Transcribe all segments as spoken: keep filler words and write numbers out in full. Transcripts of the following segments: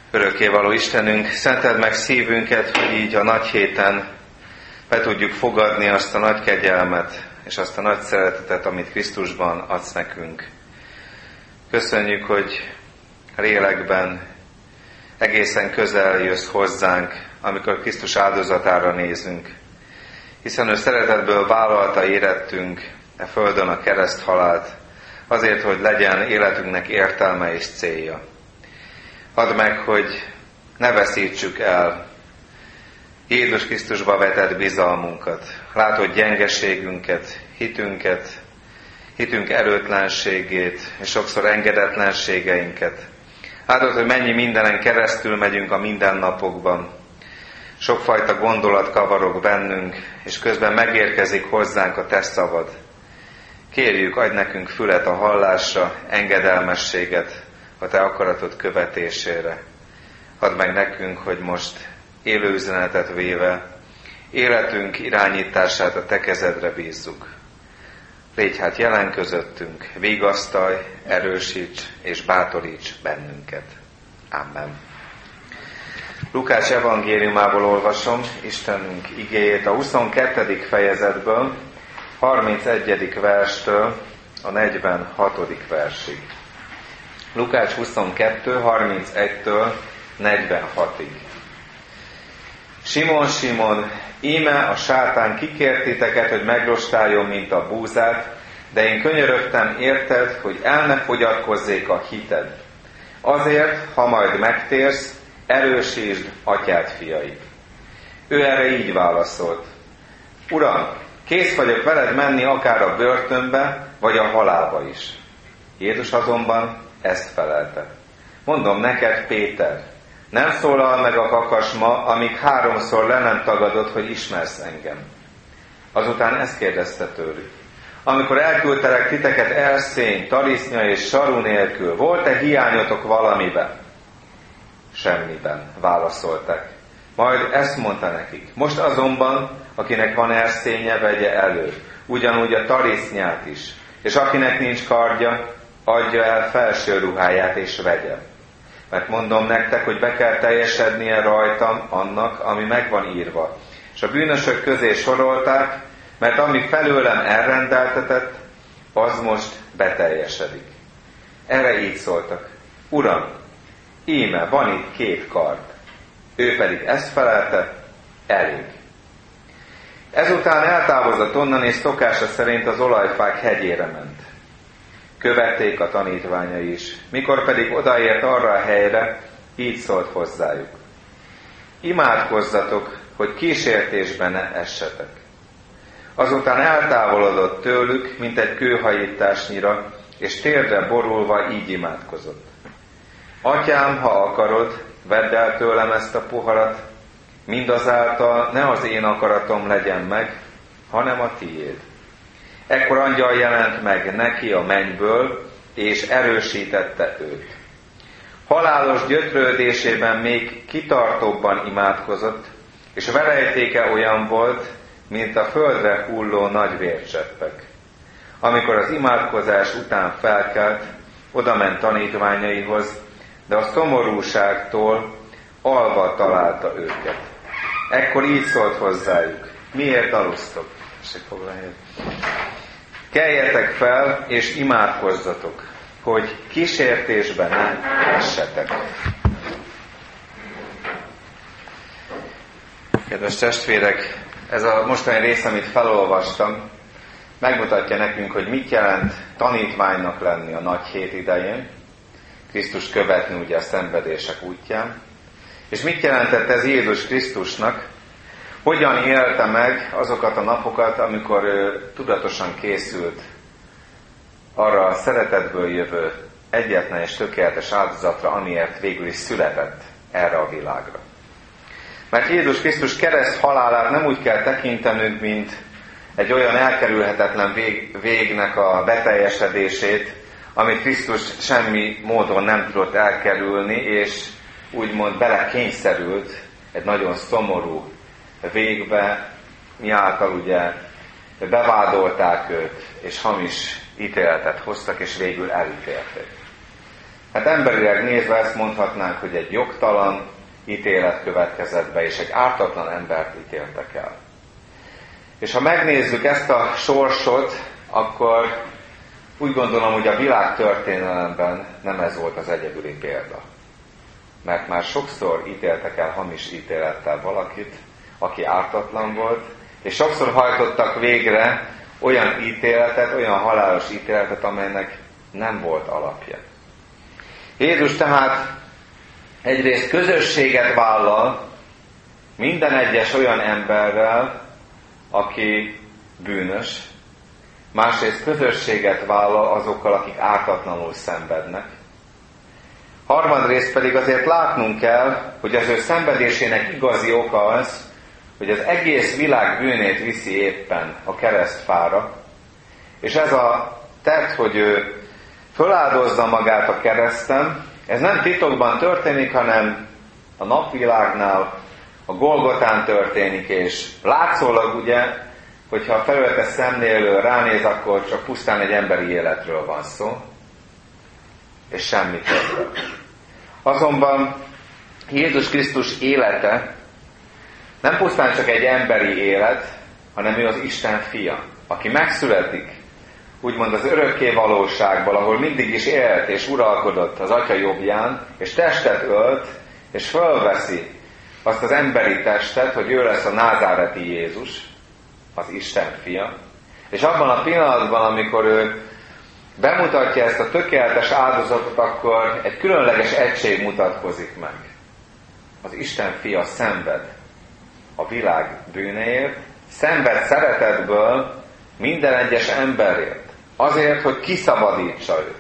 Örökkévaló Istenünk, szenteld meg szívünket, hogy így a nagy héten be tudjuk fogadni azt a nagy kegyelmet és azt a nagy szeretetet, amit Krisztusban adsz nekünk. Köszönjük, hogy lélekben egészen közel jössz hozzánk, amikor Krisztus áldozatára nézünk, hiszen ő szeretetből vállalta érettünk e földön a kereszthalált, azért, hogy legyen életünknek értelme és célja. Add meg, hogy ne veszítsük el Jézus Krisztusba vetett bizalmunkat. Látod gyengeségünket, hitünket, hitünk erőtlenségét, és sokszor engedetlenségeinket. Látod, hogy mennyi mindenen keresztül megyünk a mindennapokban. Sokfajta gondolat kavarog bennünk, és közben megérkezik hozzánk a te szavad. Kérjük, adj nekünk fület a hallásra, engedelmességet a te akaratod követésére. Add meg nekünk, hogy most élő üzenetet véve életünk irányítását a te kezedre bízzuk. Légy hát jelen közöttünk, vigasztalj, erősíts és bátoríts bennünket. Amen. Lukács evangéliumából olvasom Istenünk igéjét a huszonkettedik fejezetből, harmincegyedik verstől a negyvenhatodik versig. Lukács huszonkettő, harmincegytől negyvenhatig. Simon, Simon, íme a sátán kikért titeket, hogy megrostáljon, mint a búzát, de én könyörögtem érted, hogy el ne fogyatkozzék a hited. Azért, ha majd megtérsz, erősítsd atyád fiait. Ő erre így válaszolt. Uram, kész vagyok veled menni akár a börtönbe, vagy a halálba is. Jézus azonban ezt felelte. Mondom neked, Péter, nem szólal meg a kakas ma, amíg háromszor le nem tagadod, hogy ismersz engem. Azután ezt kérdezte tőlük. Amikor elküldtelek titeket elszény, tarisznya és saru nélkül, volt-e hiányotok valamiben? Semmiben, válaszoltak. Majd ezt mondta nekik. Most azonban, akinek van erszénye, vegye elő, ugyanúgy a tarisznyát is, és akinek nincs kardja, adja el felső ruháját és vegye. Mert mondom nektek, hogy be kell teljesednie rajtam annak, ami meg van írva. És a bűnösök közé sorolták, mert ami felőlem elrendeltetett, az most beteljesedik. Erre így szóltak. Uram, íme van itt két kard. Ő pedig ezt felelte, elég. Ezután eltávozott onnan, és szokása szerint az olajfák hegyére ment. Követték a tanítványai is. Mikor pedig odaért arra a helyre, így szólt hozzájuk. Imádkozzatok, hogy kísértésben ne essetek. Azután eltávolodott tőlük, mint egy kőhajításnyira, és térdre borulva így imádkozott. Atyám, ha akarod, vedd el tőlem ezt a poharat, mindazáltal ne az én akaratom legyen meg, hanem a tiéd. Ekkor angyal jelent meg neki a mennyből, és erősítette őt. Halálos gyötrődésében még kitartóbban imádkozott, és verejtéke olyan volt, mint a földre hulló nagy vércseppek. Amikor az imádkozás után felkelt, odament tanítványaihoz, de a szomorúságtól alva találta őket. Ekkor így szólt hozzájuk. Miért alusztok? Keljetek fel, és imádkozzatok, hogy kísértésben ne essetek. Kedves testvérek, ez a mostani rész, amit felolvastam, megmutatja nekünk, hogy mit jelent tanítványnak lenni a nagy hét idején, Krisztus követni ugye a szenvedések útján, és mit jelentett ez Jézus Krisztusnak, hogyan élte meg azokat a napokat, amikor ő tudatosan készült arra a szeretetből jövő egyetlen és tökéletes áldozatra, amiért végül is született erre a világra. Mert Jézus Krisztus kereszt halálát nem úgy kell tekintenünk, mint egy olyan elkerülhetetlen vég, végnek a beteljesedését, amit Krisztus semmi módon nem tudott elkerülni, és úgymond belekényszerült egy nagyon szomorú végbe, miáltal ugye bevádolták őt, és hamis ítéletet hoztak, és végül elítélték. Hát emberileg nézve ezt mondhatnánk, hogy egy jogtalan ítélet következett be, és egy ártatlan embert ítéltek el. És ha megnézzük ezt a sorsot, akkor úgy gondolom, hogy a világ történelemben nem ez volt az egyedüli példa. Mert már sokszor ítéltek el hamis ítélettel valakit, aki ártatlan volt, és sokszor hajtottak végre olyan ítéletet, olyan halálos ítéletet, amelynek nem volt alapja. Jézus tehát egyrészt közösséget vállal minden egyes olyan emberrel, aki bűnös, másrészt közösséget vállal azokkal, akik ártatlanul szenvednek. Harmadrészt pedig azért látnunk kell, hogy az ő szenvedésének igazi oka az, hogy az egész világ bűnét viszi éppen a keresztfára, és ez a tett, hogy ő föláldozza magát a kereszten, ez nem titokban történik, hanem a napvilágnál, a Golgotán történik, és látszólag ugye, hogyha a felületes szemlélő ránéz, akkor csak pusztán egy emberi életről van szó, és semmi többről. Azonban Jézus Krisztus élete nem pusztán csak egy emberi élet, hanem ő az Isten fia, aki megszületik, úgymond az örökké valóságból, ahol mindig is élt és uralkodott az Atya jobbján, és testet ölt, és fölveszi azt az emberi testet, hogy ő lesz a názáreti Jézus, az Isten fia. És abban a pillanatban, amikor ő bemutatja ezt a tökéletes áldozatot, akkor egy különleges egység mutatkozik meg. Az Isten fia szenved a világ bűnéért, szenved szeretetből minden egyes emberért, azért, hogy kiszabadítsa őt.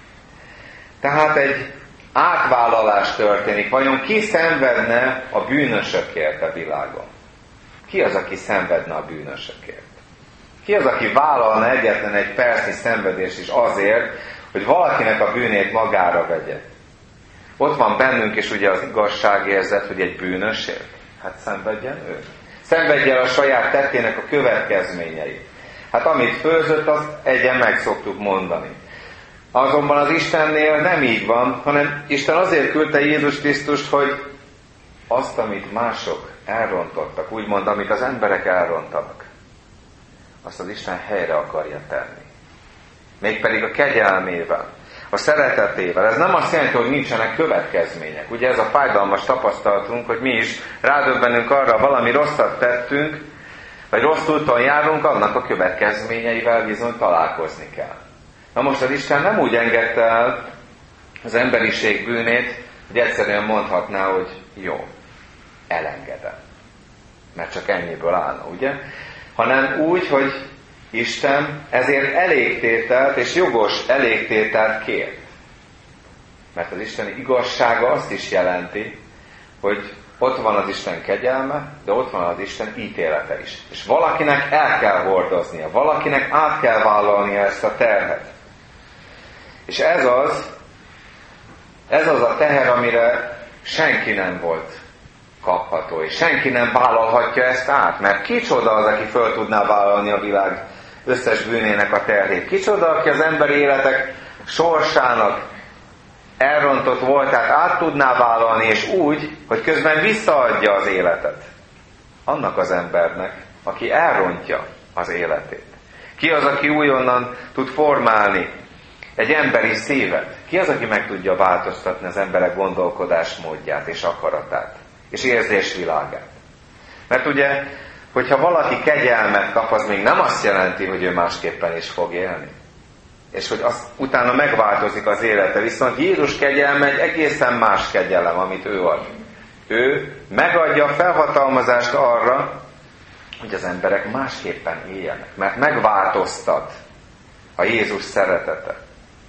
Tehát egy átvállalás történik. Vajon ki szenvedne a bűnösökért a világon? Ki az, aki szenvedne a bűnösökért? Ki az, aki vállalna egyetlen egy percnyi szenvedést is azért, hogy valakinek a bűnét magára vegye? Ott van bennünk is ugye az igazságérzet, hogy egy bűnösért. Hát szenvedjen ő. Szenvedje el a saját tettének a következményeit. Hát amit főzött, azt egyen meg szoktuk mondani. Azonban az Istennél nem így van, hanem Isten azért küldte Jézus Krisztust, hogy azt, amit mások elrontottak, úgymond, amit az emberek elrontanak, azt az Isten helyre akarja tenni. Mégpedig a kegyelmével, a szeretetével. Ez nem azt jelenti, hogy nincsenek következmények. Ugye ez a fájdalmas tapasztalatunk, hogy mi is rádöbbenünk arra, valami rosszat tettünk, vagy rossz úton járunk, annak a következményeivel bizony találkozni kell. Na most az Isten nem úgy engedte el az emberiség bűnét, hogy egyszerűen mondhatná, hogy jó, elengedem. Mert csak ennyiből állna, ugye? Hanem úgy, hogy Isten ezért elégtételt és jogos elégtételt kér. Mert az Isten igazsága azt is jelenti, hogy ott van az Isten kegyelme, de ott van az Isten ítélete is. És valakinek el kell hordoznia, valakinek át kell vállalnia ezt a terhet. És ez az, ez az a teher, amire senki nem volt kapható, és senki nem vállalhatja ezt át, mert kicsoda az, aki föl tudná vállalni a világ összes bűnének a terhét? Kicsoda, aki az emberi életek sorsának elrontott voltát át tudná vállalni, és úgy, hogy közben visszaadja az életet annak az embernek, aki elrontja az életét. Ki az, aki újonnan tud formálni egy emberi szívet? Ki az, aki meg tudja változtatni az emberek gondolkodásmódját és akaratát és érzésvilágát? Mert ugye, hogyha valaki kegyelmet kap, az még nem azt jelenti, hogy ő másképpen is fog élni. És hogy az, utána megváltozik az élete. Viszont Jézus kegyelme egy egészen más kegyelem, amit ő ad. Ő megadja a felhatalmazást arra, hogy az emberek másképpen éljenek. Mert megváltoztat a Jézus szeretete.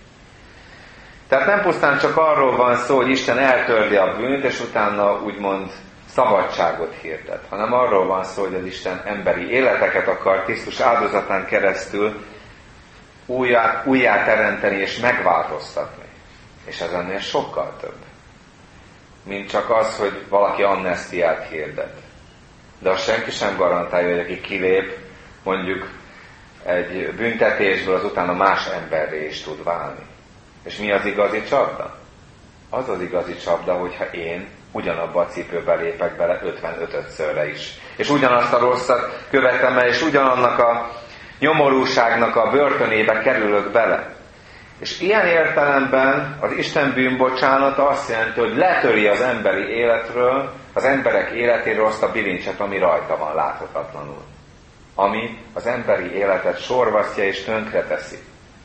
Tehát nem pusztán csak arról van szó, hogy Isten eltörli a bűnt, és utána úgymond szabadságot hirdet, hanem arról van szó, hogy az Isten emberi életeket akar Krisztus áldozatán keresztül újjá, újjá teremteni és megváltoztatni. És ez ennél sokkal több, mint csak az, hogy valaki amnesztiát hirdet. De azt senki sem garantálja, hogy aki kilép mondjuk egy büntetésből, az utána más emberré is tud válni. És mi az igazi csapda? az az igazi csapda, hogyha én ugyanabba a cipőbe lépek bele ötvenötödszörre is. És ugyanazt a rosszat követem el, és ugyanannak a nyomorúságnak a börtönébe kerülök bele. És ilyen értelemben az Isten bűnbocsánata azt jelenti, hogy letöri az emberi életről, az emberek életéről azt a bilincset, ami rajta van láthatatlanul. Ami az emberi életet sorvasztja és tönkreteszi.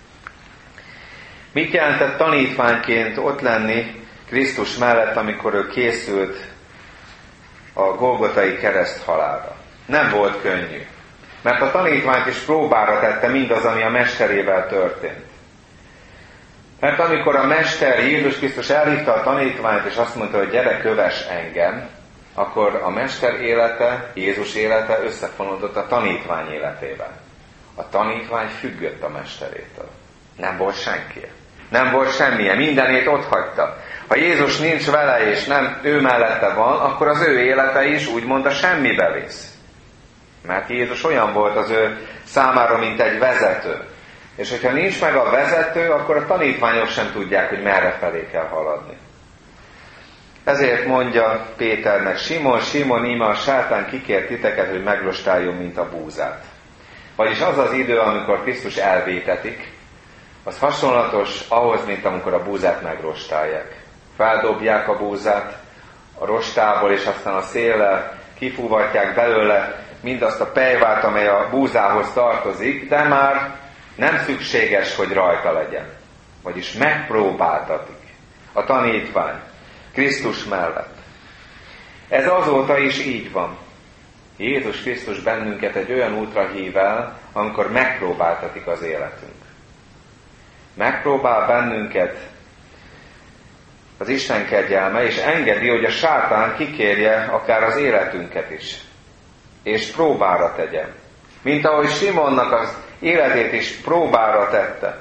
Mit jelentett tanítványként ott lenni Krisztus mellett, amikor ő készült a Golgotai kereszt halálra? Nem volt könnyű. Mert a tanítványt is próbára tette mindaz, ami a mesterével történt. Mert amikor a Mester Jézus Krisztus elhívta a tanítványt, és azt mondta, hogy gyere, kövess engem, akkor a Mester élete, Jézus élete összefonódott a tanítvány életével. A tanítvány függött a Mesterétől. Nem volt senki. Nem volt semmilyen. Mindenét ott hagyta. Ha Jézus nincs vele, és nem ő mellette van, akkor az ő élete is úgymond a semmibe visz. Mert Jézus olyan volt az ő számára, mint egy vezető. És hogyha nincs meg a vezető, akkor a tanítványok sem tudják, hogy merre felé kell haladni. Ezért mondja Péternek, Simon, Simon, íme a sátán kikért titeket, hogy megrostáljon, mint a búzát. Vagyis az az idő, amikor Krisztus elvétetik, az hasonlatos ahhoz, mint amikor a búzát megrostálják. Feldobják a búzát a rostából, és aztán a széllel kifúvatják belőle mindazt a pejvát, amely a búzához tartozik, de már nem szükséges, hogy rajta legyen. Vagyis megpróbáltatik a tanítvány Krisztus mellett. Ez azóta is így van. Jézus Krisztus bennünket egy olyan útra hív el, amikor megpróbáltatik az életünk. Megpróbál bennünket az Isten kegyelme, és engedi, hogy a sátán kikérje akár az életünket is. És próbára tegye. Mint ahogy Simonnak az életét is próbára tette.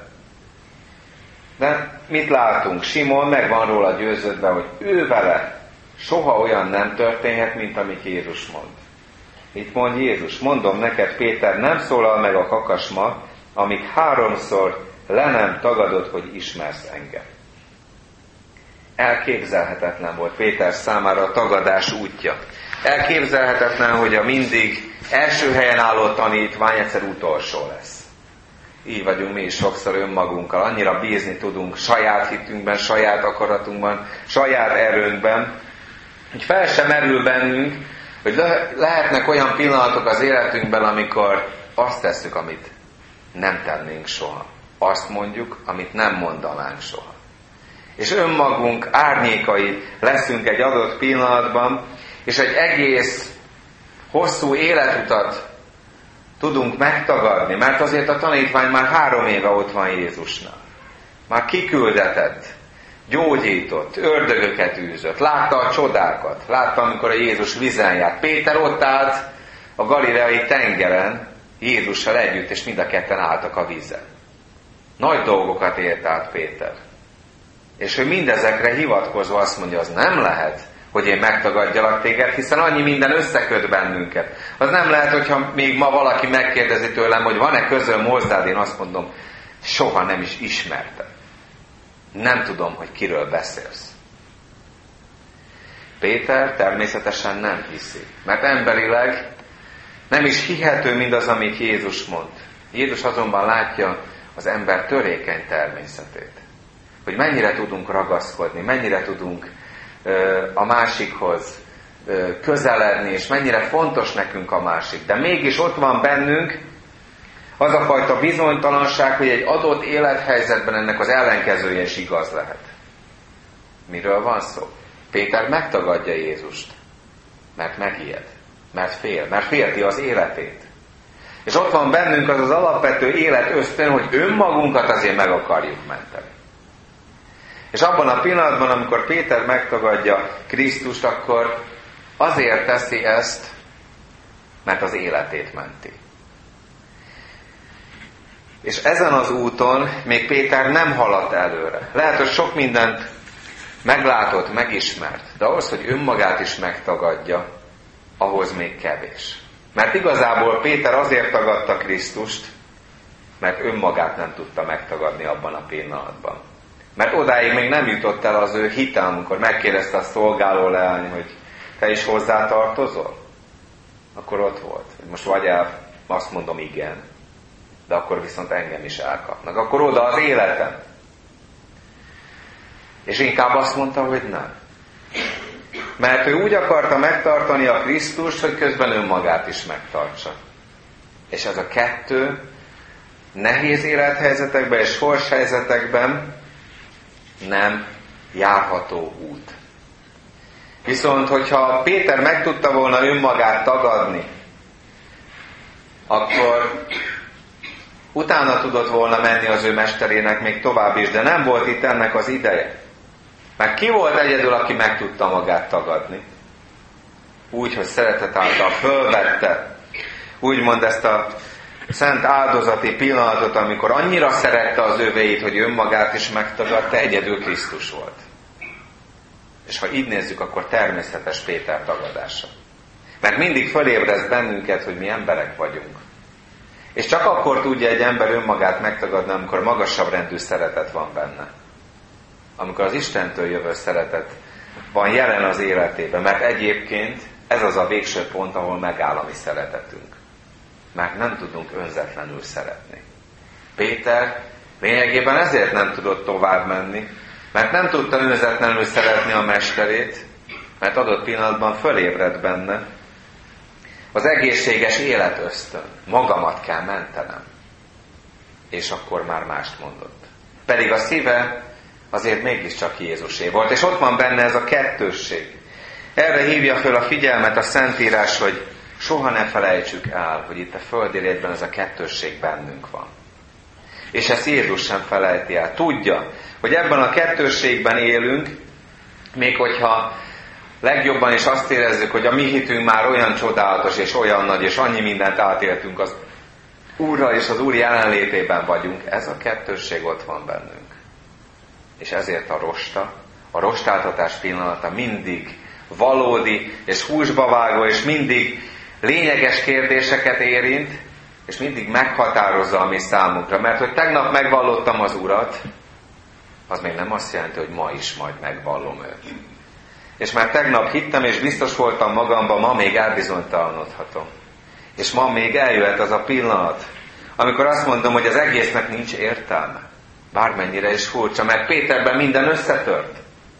De mit látunk? Simon meg van róla győződve, hogy ő vele soha olyan nem történhet, mint amit Jézus mond. Mit mond Jézus? Mondom neked, Péter, nem szólal meg a kakas ma, amíg háromszor le nem tagadod, hogy ismersz engem. Elképzelhetetlen volt Péter számára a tagadás útja. Elképzelhetetlen, hogy a mindig első helyen álló tanítvány egyszer utolsó lesz. Így vagyunk mi is sokszor önmagunkkal. Annyira bízni tudunk saját hitünkben, saját akaratunkban, saját erőnkben, hogy fel sem merül bennünk, hogy lehetnek olyan pillanatok az életünkben, amikor azt tesszük, amit nem tennénk soha. Azt mondjuk, amit nem mondanánk soha. És önmagunk árnyékai leszünk egy adott pillanatban, és egy egész hosszú életutat tudunk megtagadni, mert azért a tanítvány már három éve ott van Jézusnál. Már kiküldetett, gyógyított, ördögöket űzött, látta a csodákat, látta, amikor a Jézus vízen járt. Péter ott állt a galileai tengeren Jézussal együtt, és mind a ketten álltak a vízen. Nagy dolgokat élt át Péter. És ő mindezekre hivatkozva azt mondja, az nem lehet, hogy én megtagadjalak téged, hiszen annyi minden összeköt bennünket. Az nem lehet, hogyha még ma valaki megkérdezi tőlem, hogy van-e közöm hozzád, én azt mondom, soha nem is ismertem. Nem tudom, hogy kiről beszélsz. Péter természetesen nem hiszi, mert emberileg nem is hihető mindaz, amit Jézus mond. Jézus azonban látja az ember törékeny természetét. Hogy mennyire tudunk ragaszkodni, mennyire tudunk ö, a másikhoz ö, közeledni, és mennyire fontos nekünk a másik. De mégis ott van bennünk az a fajta bizonytalanság, hogy egy adott élethelyzetben ennek az ellenkezője is igaz lehet. Miről van szó? Péter megtagadja Jézust, mert megijed, mert fél, mert félti az életét. És ott van bennünk az az alapvető életösztön, hogy önmagunkat azért meg akarjuk menteni. És abban a pillanatban, amikor Péter megtagadja Krisztust, akkor azért teszi ezt, mert az életét menti. És ezen az úton még Péter nem haladt előre. Lehet, hogy sok mindent meglátott, megismert, de ahhoz, hogy önmagát is megtagadja, ahhoz még kevés. Mert igazából Péter azért tagadta Krisztust, mert önmagát nem tudta megtagadni abban a pillanatban. Mert odáig még nem jutott el az ő hite, amikor megkérdezte a szolgáló leány, hogy te is hozzá tartozol? Akkor ott volt. Most vagy el, azt mondom igen, de akkor viszont engem is elkapnak. Akkor oda az életem. És inkább azt mondta, hogy nem. Mert ő úgy akarta megtartani a Krisztust, hogy közben önmagát is megtartsa. És ez a kettő nehéz élethelyzetekben és sorshelyzetekben nem járható út. Viszont, hogyha Péter meg tudta volna önmagát tagadni, akkor utána tudott volna menni az ő mesterének még tovább is, de nem volt itt ennek az ideje. Mert ki volt egyedül, aki meg tudta magát tagadni? Úgy, hogy szeretet által fölvette, úgymond ezt a szent áldozati pillanatot, amikor annyira szerette az övéit, hogy önmagát is megtagadta, egyedül Krisztus volt. És ha így nézzük, akkor természetes Péter tagadása. Mert mindig fölébreszt bennünket, hogy mi emberek vagyunk. És csak akkor tudja egy ember önmagát megtagadni, amikor magasabb rendű szeretet van benne. Amikor az Istentől jövő szeretet van jelen az életében, mert egyébként ez az a végső pont, ahol megáll a mi szeretetünk. Mert nem tudunk önzetlenül szeretni. Péter lényegében ezért nem tudott tovább menni, mert nem tudta önzetlenül szeretni a mesterét, mert adott pillanatban fölébredt benne az egészséges életösztön. Magamat kell mentenem. És akkor már mást mondott. Pedig a szíve azért mégiscsak Jézusé volt. És ott van benne ez a kettősség. Erre hívja föl a figyelmet a Szentírás, hogy soha ne felejtsük el, hogy itt a földi létben ez a kettősség bennünk van. És ezt Jézus sem felejti el. Tudja, hogy ebben a kettősségben élünk, még hogyha legjobban is azt érezzük, hogy a mi hitünk már olyan csodálatos és olyan nagy, és annyi mindent átéltünk az Úrral és az Úr jelenlétében vagyunk, ez a kettősség ott van bennünk. És ezért a rosta, a rostáltatás pillanata mindig valódi és húsba vágó, és mindig lényeges kérdéseket érint, és mindig meghatározza a mi számunkra. Mert hogy tegnap megvallottam az Urat, az még nem azt jelenti, hogy ma is majd megvallom őt. És már tegnap hittem, és biztos voltam magamban, ma még elbizonytalanodhatom. És ma még eljöhet az a pillanat, amikor azt mondom, hogy az egésznek nincs értelme. Bármennyire is furcsa, mert Péterben minden összetört.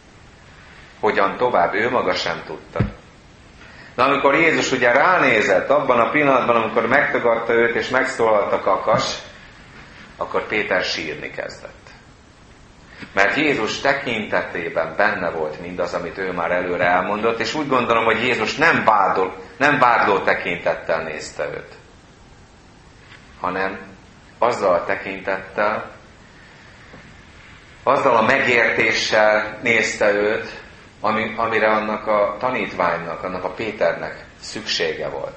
Hogyan tovább? Ő maga sem tudta. Na, amikor Jézus ugye ránézett abban a pillanatban, amikor megtagadta őt, és megszólalt a kakas, akkor Péter sírni kezdett. Mert Jézus tekintetében benne volt mindaz, amit ő már előre elmondott, és úgy gondolom, hogy Jézus nem vádol, nem vádló tekintettel nézte őt, hanem azzal a tekintettel, azzal a megértéssel nézte őt, ami, amire annak a tanítványnak, annak a Péternek szüksége volt.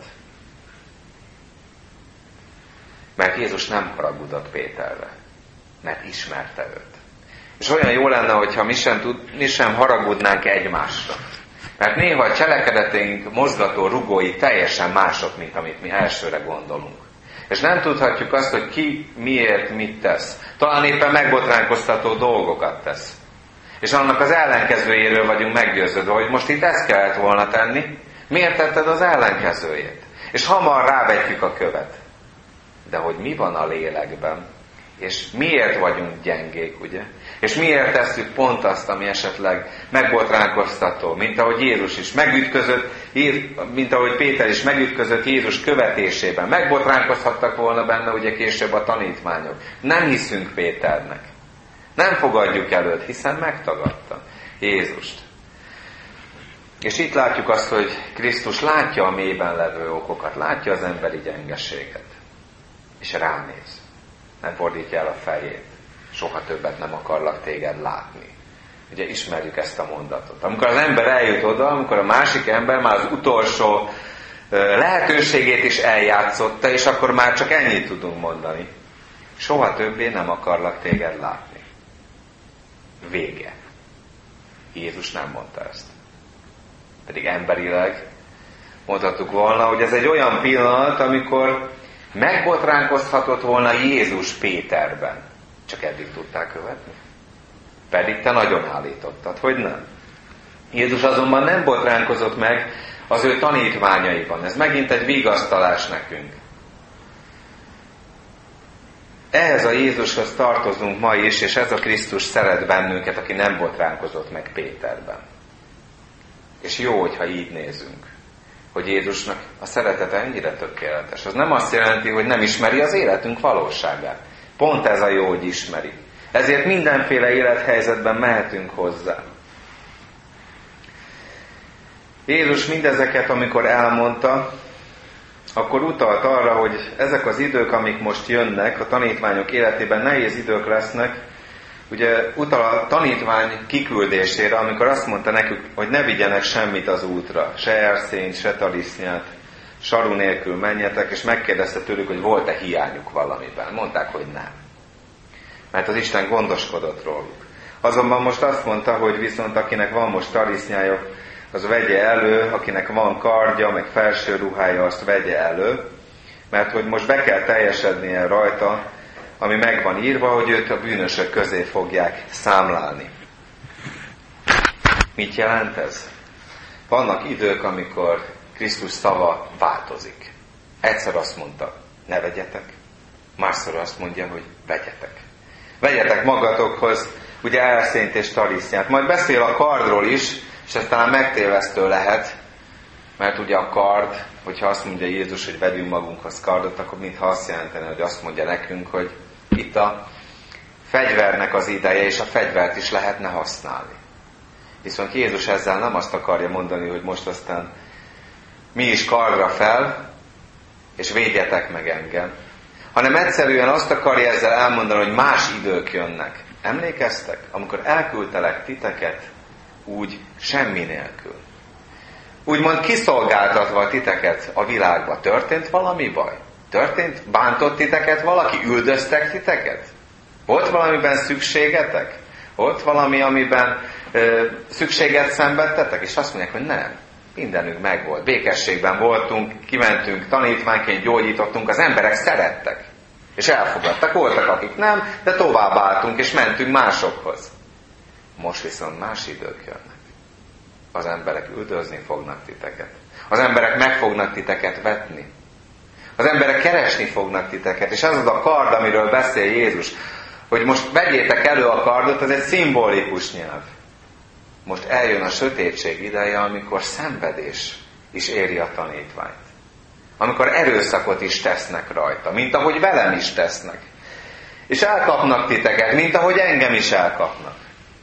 Mert Jézus nem haragudott Péterre, mert ismerte őt. És olyan jó lenne, hogyha mi sem, tud, mi sem haragudnánk egymásra. Mert néha a cselekedeteink mozgató rugói teljesen mások, mint amit mi elsőre gondolunk. És nem tudhatjuk azt, hogy ki miért mit tesz. Talán éppen megbotránkoztató dolgokat tesz. És annak az ellenkezőjéről vagyunk meggyőződve, hogy most itt ezt kellett volna tenni, miért tetted az ellenkezőjét? És hamar rávetjük a követ. De hogy mi van a lélekben, és miért vagyunk gyengék, ugye? És miért tesszük pont azt, ami esetleg megbotránkoztató, mint ahogy Jézus is megütközött, mint ahogy Péter is megütközött Jézus követésében. Megbotránkozhattak volna benne ugye később a tanítványok. Nem hiszünk Péternek. Nem fogadjuk el őt, hiszen megtagadta Jézust. És itt látjuk azt, hogy Krisztus látja a mélyben levő okokat, látja az emberi gyengeséget. És ránéz. Nem fordítja el a fejét. Soha többet nem akarlak téged látni. Ugye ismerjük ezt a mondatot. Amikor az ember eljut oda, amikor a másik ember már az utolsó lehetőségét is eljátszotta, és akkor már csak ennyit tudunk mondani. Soha többé nem akarlak téged látni. Vége. Jézus nem mondta ezt. Pedig emberileg mondhattuk volna, hogy ez egy olyan pillanat, amikor megbotránkozhatott volna Jézus Péterben. Csak eddig tudták követni. Pedig te nagyon állítottad, hogy nem. Jézus azonban nem botránkozott meg az ő tanítványaiban. Ez megint egy vigasztalás nekünk. Ehhez a Jézushoz tartozunk ma is, és ez a Krisztus szeret bennünket, aki nem botránkozott meg Péterben. És jó, hogyha így nézünk, hogy Jézusnak a szeretete ennyire tökéletes. Az nem azt jelenti, hogy nem ismeri az életünk valóságát. Pont ez a jó, hogy ismeri. Ezért mindenféle élethelyzetben mehetünk hozzá. Jézus mindezeket, amikor elmondta, akkor utalt arra, hogy ezek az idők, amik most jönnek, a tanítványok életében nehéz idők lesznek. Ugye utal a tanítvány kiküldésére, amikor azt mondta nekük, hogy ne vigyenek semmit az útra, se erszényt, se talisznyát, saru nélkül menjetek, és megkérdezte tőlük, hogy volt-e hiányuk valamiben. Mondták, hogy nem. Mert az Isten gondoskodott róluk. Azonban most azt mondta, hogy viszont akinek van most talisznyája, az vegye elő, akinek van kardja, meg felső ruhája, azt vegye elő, mert hogy most be kell teljesednie rajta, ami meg van írva, hogy őt a bűnösök közé fogják számlálni. Mit jelent ez? Vannak idők, amikor Krisztus szava változik. Egyszer azt mondta, ne vegyetek, másszor azt mondja, hogy vegyetek. Vegyetek magatokhoz, ugye erszényt és talisznyát. Majd beszél a kardról is, és ez talán megtévesztő lehet, mert ugye a kard, hogyha azt mondja Jézus, hogy vegyünk magunkhoz kardot, akkor mintha azt jelentene, hogy azt mondja nekünk, hogy itt a fegyvernek az ideje, és a fegyvert is lehetne használni. Viszont Jézus ezzel nem azt akarja mondani, hogy most aztán mi is kardra fel, és védjetek meg engem, hanem egyszerűen azt akarja ezzel elmondani, hogy más idők jönnek. Emlékeztek? Amikor elküldtelek titeket, úgy semmi nélkül. Úgymond kiszolgáltatva titeket a világba. Történt valami baj? Történt? Bántott titeket valaki? Üldöztek titeket? Volt valamiben szükségetek? Volt valami, amiben ö, szükséget szenvedtetek? És azt mondják, hogy nem. Mindenünk megvolt. Békességben voltunk, kimentünk, tanítványként gyógyítottunk, az emberek szerettek. És elfogadtak. Voltak, akik nem, de tovább álltunk, és mentünk másokhoz. Most viszont más idők jönnek. Az emberek üldözni fognak titeket. Az emberek meg fognak titeket vetni. Az emberek keresni fognak titeket. És ez az a kard, amiről beszél Jézus, hogy most vegyétek elő a kardot, ez egy szimbolikus nyelv. Most eljön a sötétség ideje, amikor szenvedés is éri a tanítványt. Amikor erőszakot is tesznek rajta, mint ahogy velem is tesznek. És elkapnak titeket, mint ahogy engem is elkapnak.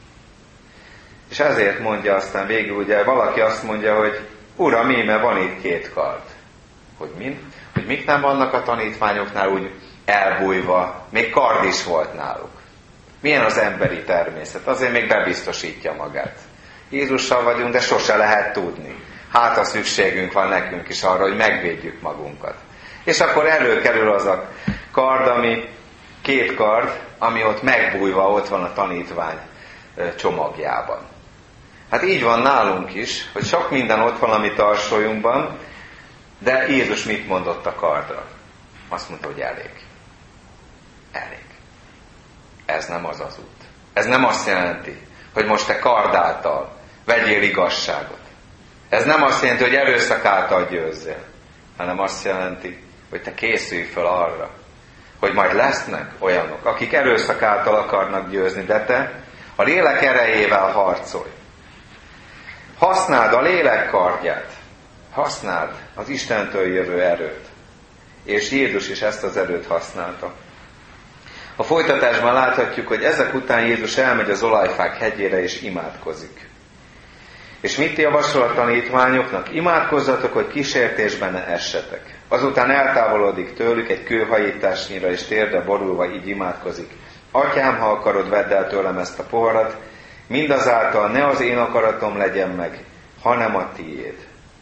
És ezért mondja aztán végül, ugye valaki azt mondja, hogy Uram, íme van itt két kard. Hogy mi? Hogy mik nem vannak a tanítványoknál úgy elbújva, még kard is volt náluk. Milyen az emberi természet? Azért még bebiztosítja magát. Jézussal vagyunk, de sose lehet tudni. Hát a szükségünk van nekünk is arra, hogy megvédjük magunkat. És akkor előkerül az a kard, ami két kard, ami ott megbújva ott van a tanítvány csomagjában. Hát így van nálunk is, hogy sok minden ott van a mi tarsolyunkban, de Jézus mit mondott a kardra? Azt mondta, hogy elég. Elég. Ez nem az az út. Ez nem azt jelenti, hogy most te kard által vegyél igazságot. Ez nem azt jelenti, hogy erőszak által győzzél, hanem azt jelenti, hogy te készülj fel arra, hogy majd lesznek olyanok, akik erőszak által akarnak győzni, de te a lélek erejével harcolj. Használd a lélek kardját, használd az Istentől jövő erőt. És Jézus is ezt az erőt használta. A folytatásban láthatjuk, hogy ezek után Jézus elmegy az olajfák hegyére és imádkozik. És mit javasol a tanítványoknak? Imádkozzatok, hogy kísértésben ne essetek. Azután eltávolodik tőlük egy kőhajításnyira, és térde borulva így imádkozik. Atyám, ha akarod, vedd el tőlem ezt a poharat, mindazáltal ne az én akaratom legyen meg, hanem a tiéd.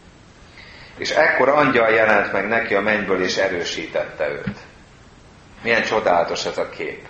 És ekkor angyal jelent meg neki a mennyből, és erősítette őt. Milyen csodálatos ez a kép.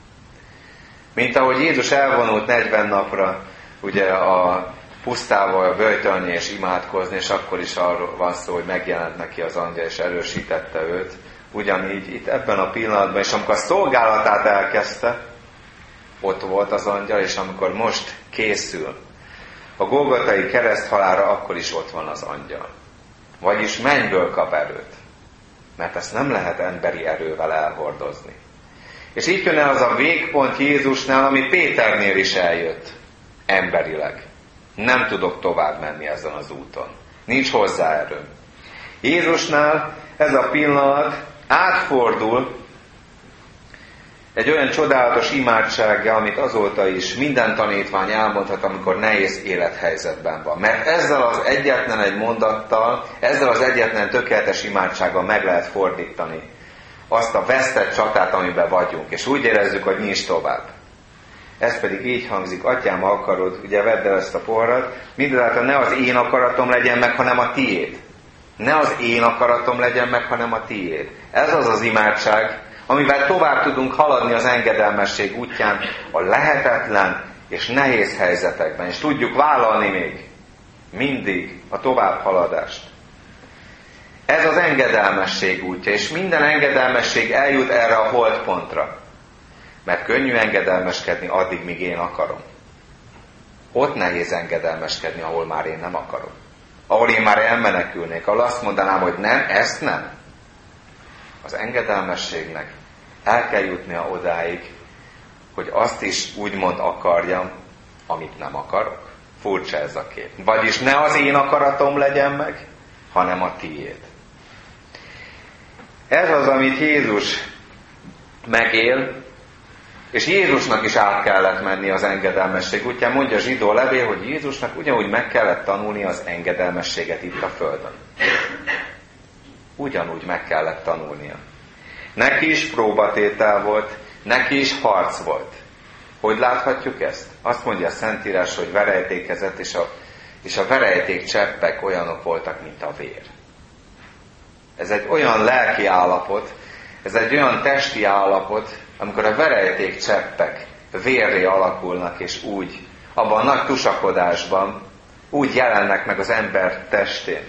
Mint ahogy Jézus elvonult negyven napra, ugye a pusztával böjtölni és imádkozni, és akkor is arról van szó, hogy megjelent neki az angyal, és erősítette őt. Ugyanígy itt ebben a pillanatban, és amikor a szolgálatát elkezdte, ott volt az angyal, és amikor most készül a golgotai kereszthalálra, akkor is ott van az angyal. Vagyis mennyből kap erőt, mert ezt nem lehet emberi erővel elhordozni. És itt jön el az a végpont Jézusnál, ami Péternél is eljött, emberileg. Nem tudok tovább menni ezen az úton. Nincs hozzá erő. Jézusnál ez a pillanat átfordul egy olyan csodálatos imádsággá, amit azóta is minden tanítvány elmondhat, amikor nehéz élethelyzetben van. Mert ezzel az egyetlen egy mondattal, ezzel az egyetlen tökéletes imádsággal meg lehet fordítani azt a vesztett csatát, amiben vagyunk, és úgy érezzük, hogy nincs tovább. Ez pedig így hangzik: Atyám, akarod, ugye vedd el ezt a poharat, mindazáltal ne az én akaratom legyen meg, hanem a tiéd. Ne az én akaratom legyen meg, hanem a tiéd. Ez az az imádság, amivel tovább tudunk haladni az engedelmesség útján a lehetetlen és nehéz helyzetekben, és tudjuk vállalni még mindig a továbbhaladást. Ez az engedelmesség útja, és minden engedelmesség eljut erre a holdpontra. Mert könnyű engedelmeskedni addig, míg én akarom. Ott nehéz engedelmeskedni, ahol már én nem akarom. Ahol én már elmenekülnék, ahol azt mondanám, hogy nem, ezt nem. Az engedelmességnek el kell jutnia odáig, hogy azt is úgymond akarjam, amit nem akarok. Furcsa ez a kép. Vagyis ne az én akaratom legyen meg, hanem a tiéd. Ez az, amit Jézus megél, és Jézusnak is át kellett menni az engedelmesség útján. Mondja a zsidó levél, hogy Jézusnak ugyanúgy meg kellett tanulni az engedelmességet itt a földön. Ugyanúgy meg kellett tanulnia. Neki is próbatétel volt, neki is harc volt. Hogy láthatjuk ezt? Azt mondja a Szentírás, hogy verejtékezett, és a, és a verejték cseppek olyanok voltak, mint a vér. Ez egy olyan lelki állapot, ez egy olyan testi állapot, amikor a verejték cseppek vérré alakulnak, és úgy, abban a nagy tusakodásban úgy jelennek meg az ember testén.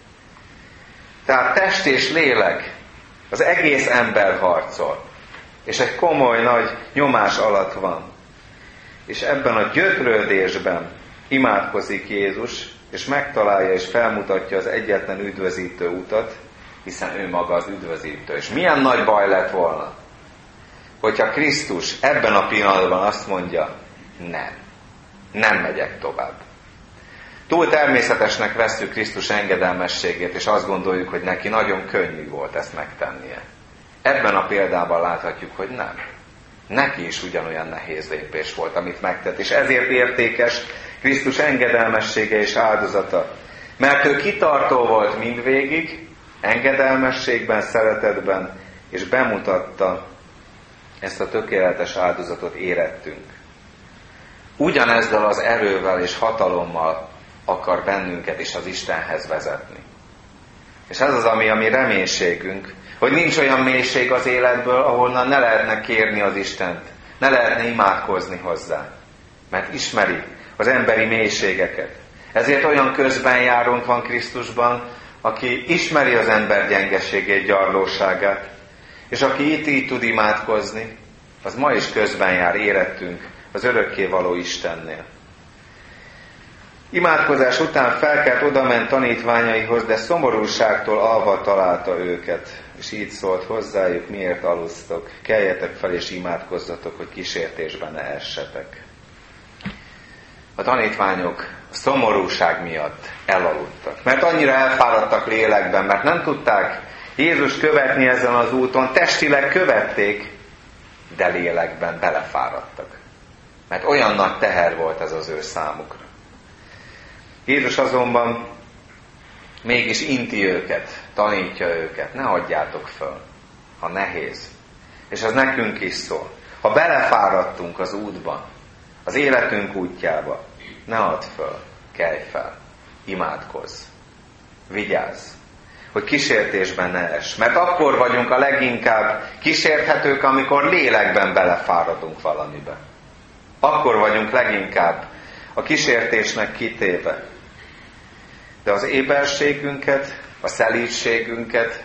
Tehát test és lélek, az egész ember harcol, és egy komoly nagy nyomás alatt van. És ebben a gyötrődésben imádkozik Jézus, és megtalálja és felmutatja az egyetlen üdvözítő utat, hiszen ő maga az üdvözítő. És milyen nagy baj lett volna, hogyha Krisztus ebben a pillanatban azt mondja, nem, nem megyek tovább. Túl természetesnek vesszük Krisztus engedelmességét, és azt gondoljuk, hogy neki nagyon könnyű volt ezt megtennie. Ebben a példában láthatjuk, hogy nem. Neki is ugyanolyan nehéz lépés volt, amit megtett, és ezért értékes Krisztus engedelmessége és áldozata. Mert ő kitartó volt mindvégig, engedelmességben, szeretetben, és bemutatta ezt a tökéletes áldozatot érettünk. Ugyanezzel az erővel és hatalommal akar bennünket is az Istenhez vezetni. És ez az, ami a mi reménységünk, hogy nincs olyan mélység az életből, ahonnan ne lehetne kérni az Istent, ne lehetne imádkozni hozzá, mert ismeri az emberi mélységeket. Ezért olyan közbenjárunk van Krisztusban, aki ismeri az ember gyengeségét, gyarlóságát, és aki itt így tud imádkozni, az ma is közben jár érettünk az örökkévaló Istennél. Imádkozás után felkelt, odament tanítványaihoz, de szomorúságtól alva találta őket, és így szólt hozzájuk: miért alusztok? Keljetek fel és imádkozzatok, hogy kísértésben ne essetek. A tanítványok a szomorúság miatt elaludtak, mert annyira elfáradtak lélekben, mert nem tudták Jézus követni ezen az úton, testileg követték, de lélekben belefáradtak. Mert olyan nagy teher volt ez az ő számukra. Jézus azonban mégis inti őket, tanítja őket: ne adjátok föl, ha nehéz. És ez nekünk is szól. Ha belefáradtunk az útban, az életünk útjába, ne add föl, kelj fel, imádkozz, vigyázz, hogy kísértésben ne ess. Mert akkor vagyunk a leginkább kísérthetők, amikor lélekben belefáradunk valamibe. Akkor vagyunk leginkább a kísértésnek kitéve. De az éberségünket, a szelídségünket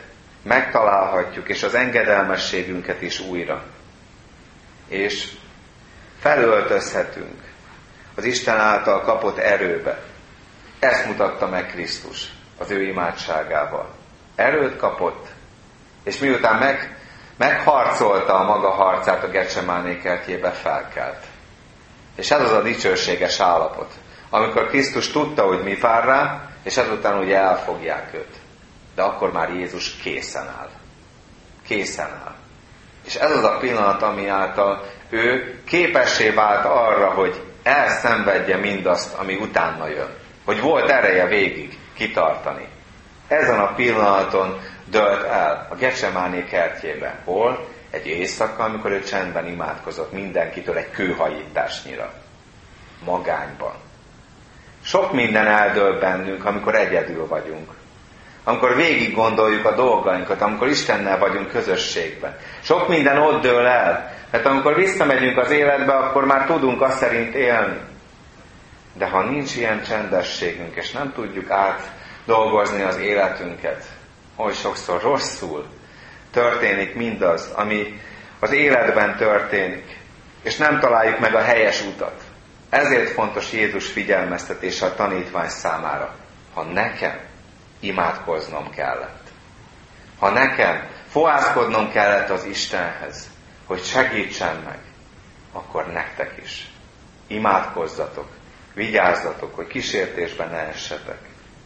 megtalálhatjuk, és az engedelmességünket is újra. És felöltözhetünk az Isten által kapott erőbe. Ezt mutatta meg Krisztus az ő imádságával. Erőt kapott, és miután meg, megharcolta a maga harcát a Getsemáné kertjébe, felkelt. És ez az a dicsőséges állapot, amikor Krisztus tudta, hogy mi vár rá, és ezután ugye elfogják őt. De akkor már Jézus készen áll. Készen áll. És ez az a pillanat, ami által ő képessé vált arra, hogy elszenvedje mindazt, ami utána jön. Hogy volt ereje végig kitartani. Ezen a pillanaton dölt el a Getsemáné kertjében. Hol? Egy éjszaka, amikor ő csendben imádkozott mindenkitől egy kőhajításnyira. Magányban. Sok minden eldől bennünk, amikor egyedül vagyunk. Amikor végig gondoljuk a dolgainkat, amikor Istennel vagyunk közösségben. Sok minden ott dől el, mert amikor visszamegyünk az életbe, akkor már tudunk azt szerint élni. De ha nincs ilyen csendességünk, és nem tudjuk átdolgozni az életünket, oly sokszor rosszul történik mindaz, ami az életben történik, és nem találjuk meg a helyes utat. Ezért fontos Jézus figyelmeztetése a tanítvány számára. Ha nekem imádkoznom kellett, ha nekem fohászkodnom kellett az Istenhez, hogy segítsen meg, akkor nektek is. Imádkozzatok, vigyázzatok, hogy kísértésben ne essetek.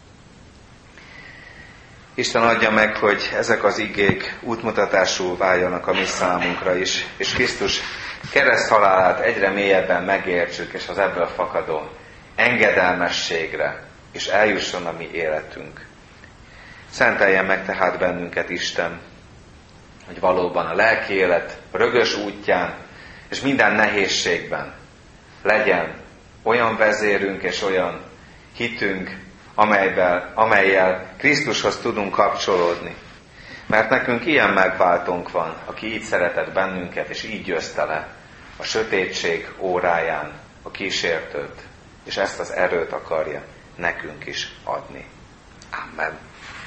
Isten adja meg, hogy ezek az igék útmutatású váljanak a mi számunkra is, és Krisztus kereszthalálát egyre mélyebben megértsük, és az ebből fakadó engedelmességre is eljusson a mi életünk. Szenteljen meg tehát bennünket Isten, hogy valóban a lelki élet rögös útján és minden nehézségben legyen olyan vezérünk és olyan hitünk, amelyben, amellyel Krisztushoz tudunk kapcsolódni. Mert nekünk ilyen megváltónk van, aki így szeretett bennünket, és így győzte le a sötétség óráján a kísértőt, és ezt az erőt akarja nekünk is adni. Amen.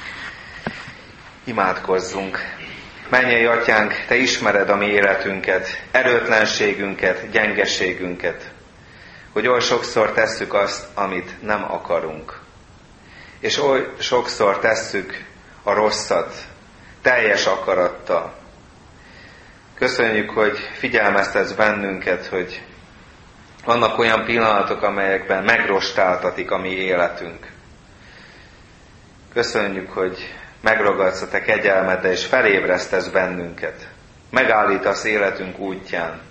Imádkozzunk. Mennyei Atyánk, Te ismered a mi életünket, erőtlenségünket, gyengeségünket, hogy oly sokszor tesszük azt, amit nem akarunk. És oly sokszor tesszük a rosszat, teljes akarattal. Köszönjük, hogy figyelmeztetsz bennünket, hogy vannak olyan pillanatok, amelyekben megrostáltatik a mi életünk. Köszönjük, hogy megragadsz a Te kegyelmeddel, és felébresztesz bennünket. Megállítasz életünk útján.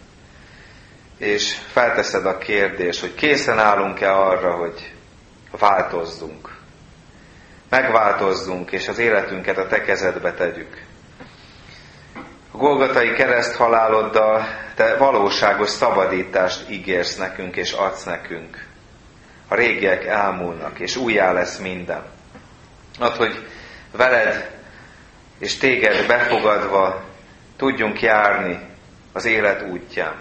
És felteszed a kérdést, hogy készen állunk-e arra, hogy változzunk. Megváltozzunk, és az életünket a Te kezedbe tegyük. A golgotai kereszthaláloddal Te valóságos szabadítást ígérsz nekünk, és adsz nekünk. A régiek elmúlnak, és újjá lesz minden. Add, hogy veled és téged befogadva tudjunk járni az élet útján.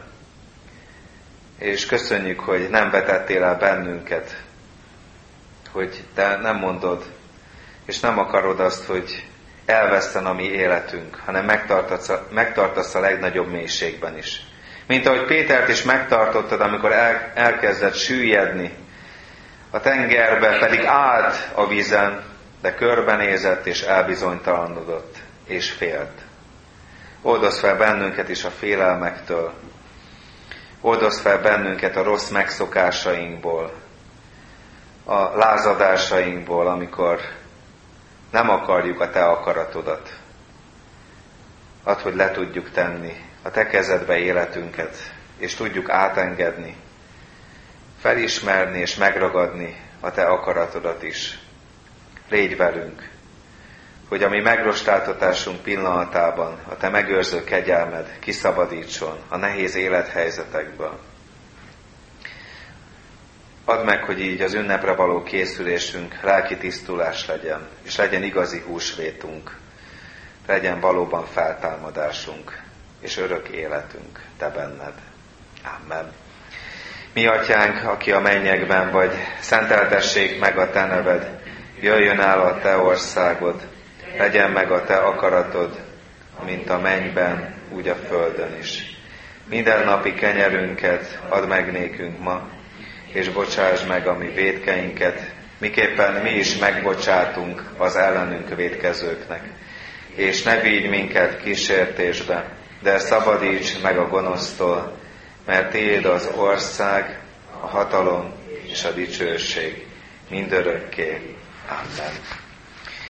És köszönjük, hogy nem vetettél el bennünket, hogy Te nem mondod, és nem akarod azt, hogy elveszten a mi életünk, hanem megtartasz a, megtartasz a legnagyobb mélységben is. Mint ahogy Pétert is megtartottad, amikor el, elkezdett süllyedni a tengerbe, pedig állt a vízen, de körbenézett és elbizonytalanodott, és félt. Oldozz fel bennünket is a félelmektől, oldozz fel bennünket a rossz megszokásainkból, a lázadásainkból, amikor nem akarjuk a Te akaratodat. Add, hogy le tudjuk tenni a Te kezedbe életünket, és tudjuk átengedni, felismerni és megragadni a Te akaratodat is. Légy velünk, hogy a mi megrostáltatásunk pillanatában a Te megőrző kegyelmed kiszabadítson a nehéz élethelyzetekből. Add meg, hogy így az ünnepre való készülésünk lelki tisztulás legyen, és legyen igazi húsvétunk, legyen valóban feltámadásunk, és örök életünk Te benned. Amen. Mi Atyánk, aki a mennyekben vagy, szenteltessék meg a Te neved, jöjjön el a Te országod, legyen meg a Te akaratod, mint a mennyben, úgy a földön is. Mindennapi kenyerünket add meg nékünk ma, és bocsáss meg a mi vétkeinket, miképpen mi is megbocsátunk az ellenünk vétkezőknek. És ne vigy minket kísértésbe, de szabadíts meg a gonosztól, mert tiéd az ország, a hatalom és a dicsőség mindörökké. Amen.